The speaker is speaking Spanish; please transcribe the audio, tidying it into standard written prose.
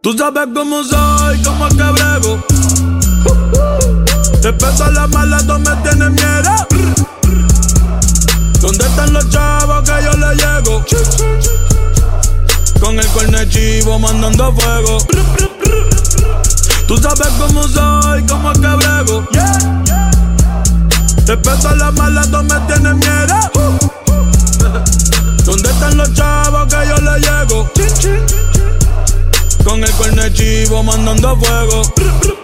Tú sabes cómo soy, cómo es que brego. Respeto a las malas, tú me tienes miedo. ¿Dónde están los chavos que yo le llego? Con el cuerno chivo mandando fuego. Tú sabes cómo soy, cómo es que brego. Respeto a las malas, tú me tienes miedo. ¿Dónde están los chavos que yo le llego? Con el cuerno chivo mandando fuego.